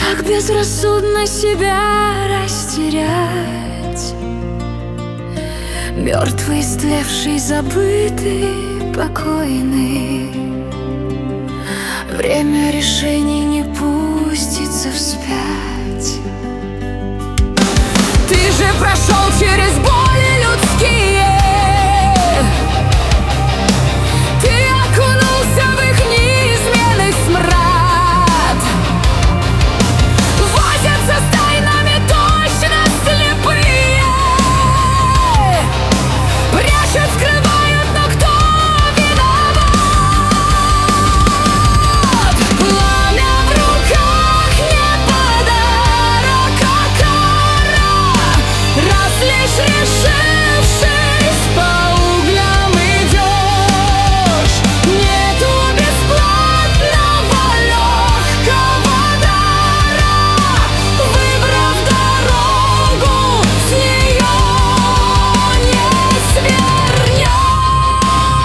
Так безрассудно себя растерять. Мертвый, истлевший, забытый, покойный. Время решений не пустится вспять. Ты же прошел через боли людские. Ты окунулся в их неизменный смрад. Возятся с тайнами точно слепые. Прячут, скрывают, но кто виноват? Пламя в руках не подарок, а кара. Раз лишь решившись, по углям идешь. Нету бесплатного легкого дара. Выбрав дорогу, с нее не свернешь.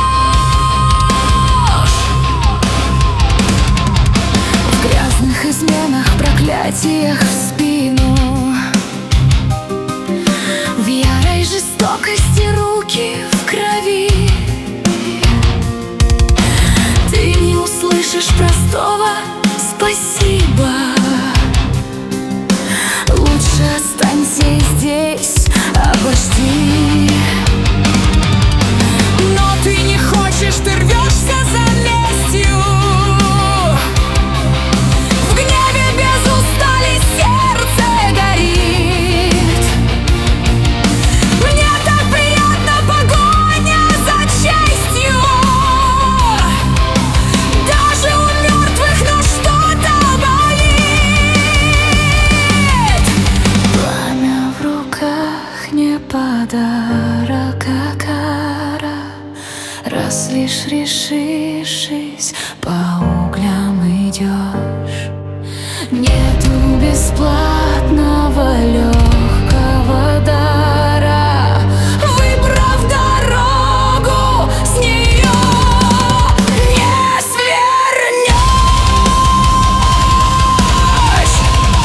В грязных изменах, проклятиях в спину, в ярой жестокости руки в крови. Ты не услышишь простого спасибо. Лучше останься здесь, обожди. Но ты не хочешь, ты рвешься за лестью. В гневе без устали сердце горит. Мне так приятна погоня за честью. Даже у мертвых, но что-то болит. Пламя в руках не подарок, а кара. Раз лишь решившись, по углям идешь. Нету бесплатного легкого дара. Выбрав дорогу, с нее не свернешь.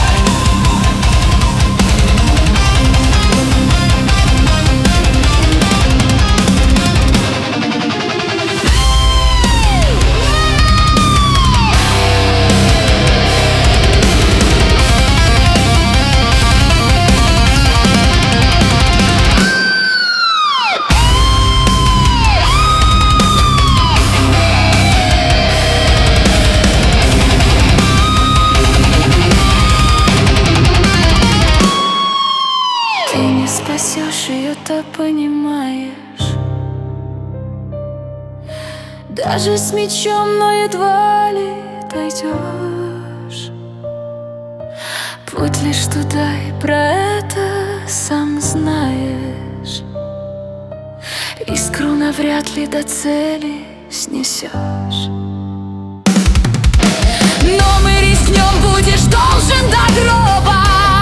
Ты не спасешь ее, ты понимаешь. Даже с мечом, но едва ли дойдешь. Путь лишь туда, и про это сам знаешь. Искру навряд ли до цели снесешь. Но мы рискнем, будешь должен до гроба.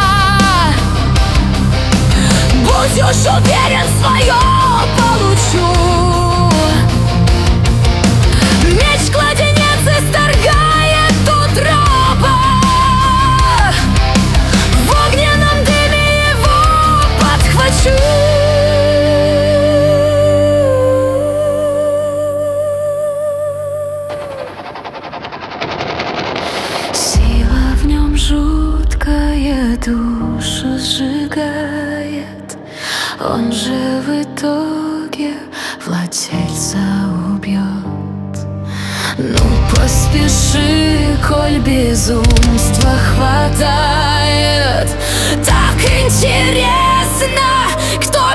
Будь уж уверен, свое получу. Меч-кладенец исторгает утроба. В огненном дыме его подхвачу. Сила в нем жуткая, душу сжигает. Он же в итоге владельца убьет. Ну поспеши, коль безумства хватает. Так интересно, кто